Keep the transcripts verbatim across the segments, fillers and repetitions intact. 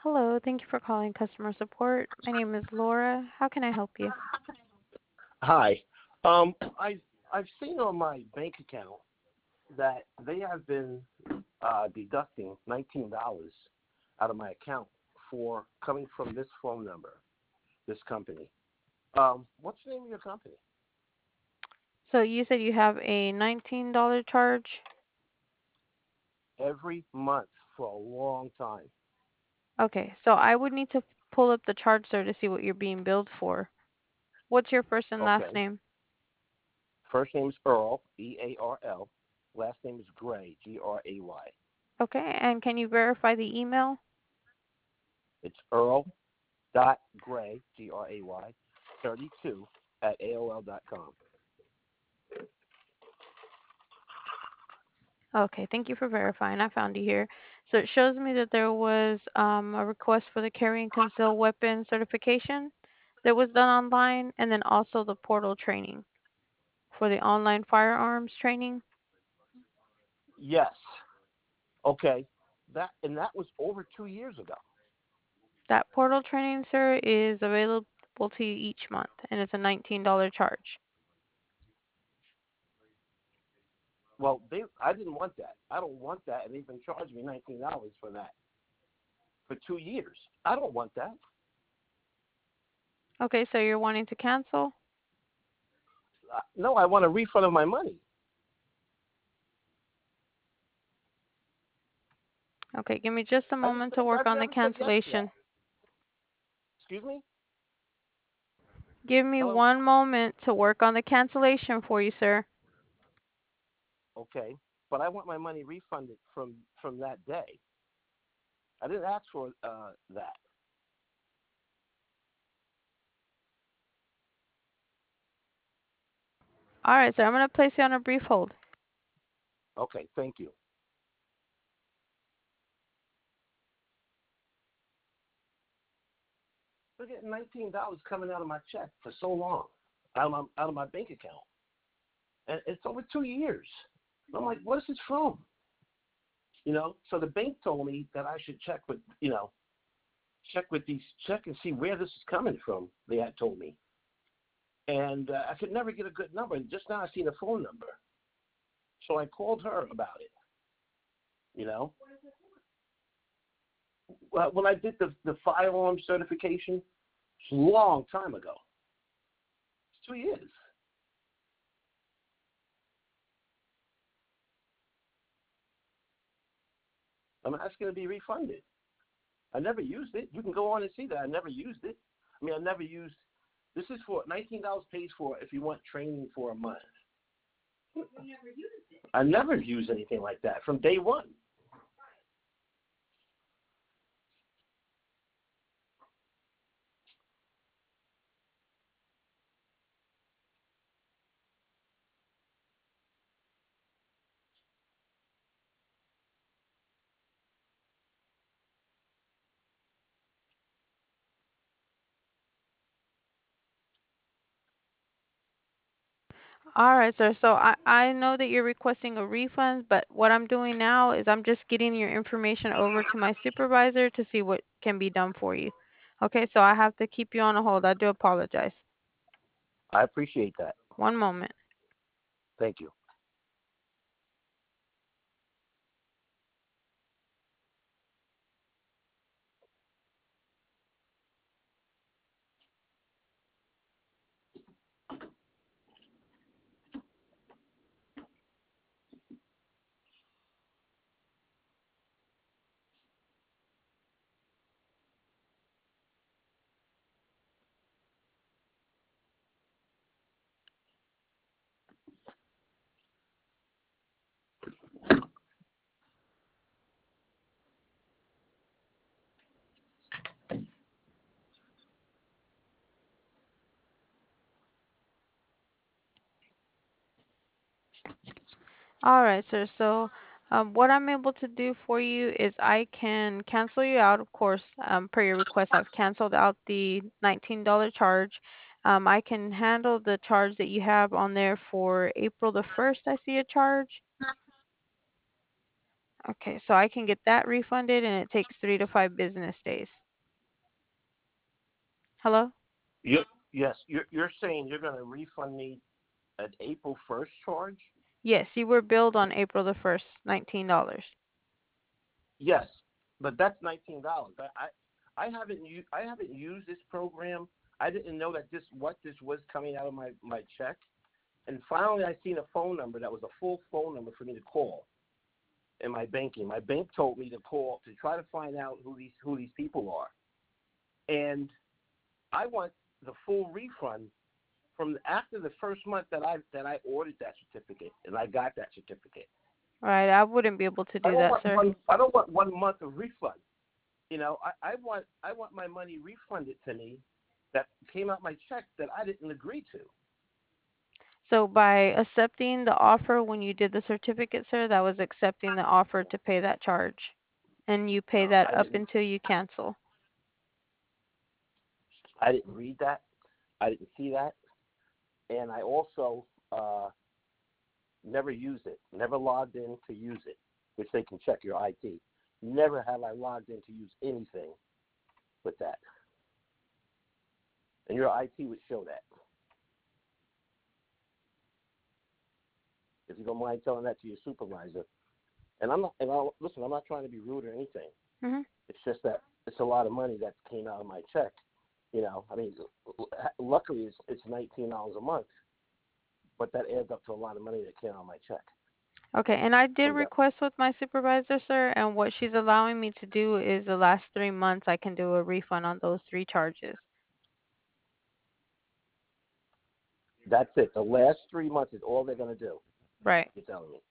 Hello, thank you for calling customer support. My name is Laura. How can I help you? Hi. Um, I I've seen on my bank account that they have been uh, deducting nineteen dollars out of my account for coming from this phone number, this company. Um, what's the name of your company? So you said you have a nineteen dollars charge? Every month for a long time. Okay, so I would need to pull up the charge, sir, to see what you're being billed for. What's your first and last Okay. name? First name is Earl, E A R L. Last name is Gray, G R A Y. Okay, and can you verify the email? It's Earl dot Gray, G R A Y, thirty-two at A O L dot com. Okay, thank you for verifying. I found you here. So it shows me that there was um, a request for the carry and conceal weapon certification that was done online, and then also the portal training for the online firearms training. Yes. Okay. That and that was over two years ago. That portal training, sir, is available to you each month, and it's a nineteen dollars charge. Well, they I didn't want that. I don't want that, and they've been charging me nineteen dollars for that for two years. I don't want that. Okay, so you're wanting to cancel? Uh, no, I want a refund of my money. Okay, give me just a I just moment said, to work I on the never said yes to cancellation. that. Excuse me. Give me Hello. one moment to work on the cancellation for you, sir. Okay, but I want my money refunded from from that day. I didn't ask for uh, that. All right, sir, I'm going to place you on a brief hold. Okay, thank you. We're getting nineteen dollars coming out of my check for so long, out of my out of my bank account, and it's over two years. I'm like, what is this from? You know, so the bank told me that I should check with, you know, check with these, check and see where this is coming from. They had told me, and uh, I could never get a good number. And just now I seen a phone number, so I called her about it. You know, well, when I did the the firearm certification, it's a long time ago. It's two years. I'm asking to be refunded. I never used it. You can go on and see that I never used it. I mean, I never used. This is for nineteen dollars pays for if you want training for a month. I never used anything like that from day one. All right, sir. So I, I know that you're requesting a refund, but what I'm doing now is I'm just getting your information over to my supervisor to see what can be done for you. Okay, so I have to keep you on a hold. I do apologize. I appreciate that. One moment. Thank you. All right, sir. So, um, what I'm able to do for you is I can cancel you out, of course, um, per your request. I've canceled out the nineteen dollars charge. Um, I can handle the charge that you have on there for April the first. I see a charge. Okay, so I can get that refunded and it takes three to five business days. Hello? You, yes, you're, you're saying you're going to refund me an April first charge? Yes, you were billed on April the first, nineteen dollars. Yes, but that's nineteen dollars. I, I, I haven't u- I haven't used this program. I didn't know that this what this was coming out of my, my check. And finally, I seen a phone number that was a full phone number for me to call in my banking. My bank told me to call to try to find out who these who these people are. And I want the full refund from after the first month that I that I ordered that certificate and I got that certificate. Right, I wouldn't be able to I do don't that, want sir. one. I don't want one month of refund. You know, I, I want I want my money refunded to me that came out my check that I didn't agree to. So by accepting the offer when you did the certificate, sir, that was accepting the offer to pay that charge. And you pay No, that I up didn't. until you cancel. I didn't read that. I didn't see that, and I also uh, never used it. Never logged in to use it, which they can check your I T. Never have I logged in to use anything with that, and your I T would show that. If you don't mind telling that to your supervisor. And I'm not. And I listen. I'm not trying to be rude or anything. Mhm. It's just that it's a lot of money that came out of my check. You know, I mean, luckily it's, it's nineteen dollars a month, but that adds up to a lot of money that came out of my check Okay, and I did from that. request with my supervisor, sir, and what she's allowing me to do is the last three months I can do a refund on those three charges. That's it. The last three months is all they're going to do. Right. You're telling me.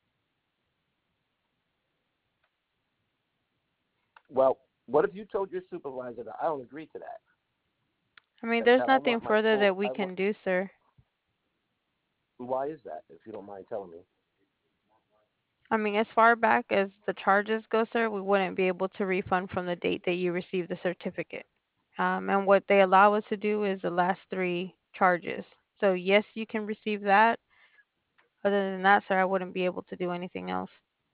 Well, what if you told your supervisor that I don't agree to that? I mean, That, there's that I nothing want my further full. that we I want. can do, sir. Why is that? If you don't mind telling me. I mean, as far back as the charges go, sir, we wouldn't be able to refund from the date that you received the certificate. Um, and what they allow us to do is the last three charges. So yes, you can receive that. Other than that, sir, I wouldn't be able to do anything else.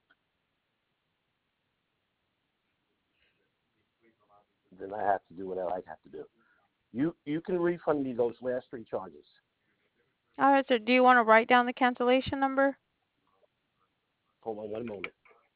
Then I have to do whatever I have to do. You you can refund me those last three charges. All right, sir. Do you want to write down the cancellation number? Hold on one moment.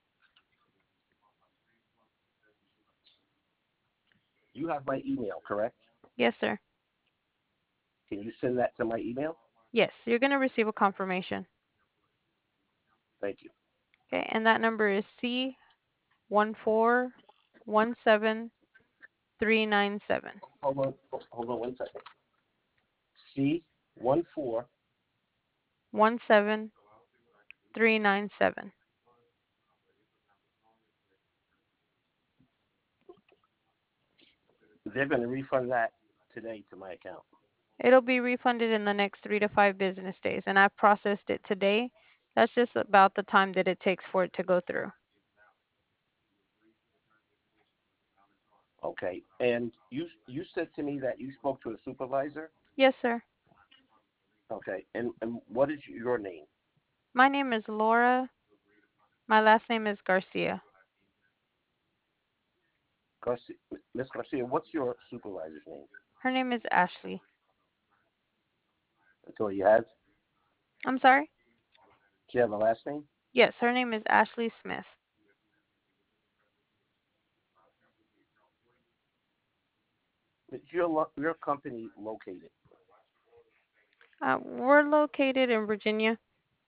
You have my email, correct? Yes, sir. Can you send that to my email? Yes, you're going to receive a confirmation. Thank you. Okay, and that number is C one four one seven three nine seven. Hold on. Hold on one second. C one four. One seven three nine seven. They're going to refund that today to my account. It'll be refunded in the next three to five business days, and I processed it today. That's just about the time that it takes for it to go through. Okay. And you you said to me that you spoke to a supervisor. Yes, sir. Okay. And and what is your name? My name is Laura. My last name is Garcia. Garcia, Miss Garcia. What's your supervisor's name? Her name is Ashley. That's all you have. I'm sorry? Do you have a last name? Yes, her name is Ashley Smith. Is your lo- your company located? Uh, we're located in Virginia.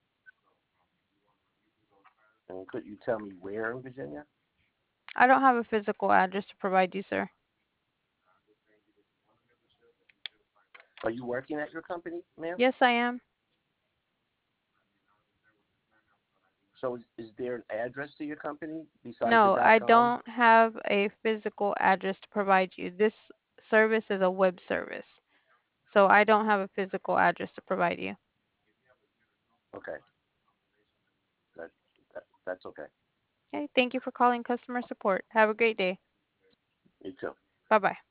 And could you tell me where in Virginia? I don't have a physical address to provide you, sir. Are you working at your company, ma'am? Yes, I am. So is, is there an address to your company besides the No, dot I com? don't have a physical address to provide you. This service is a web service, so I don't have a physical address to provide you. Okay. That, that that's okay. Okay, thank you for calling customer support. Have a great day. You too. Bye bye.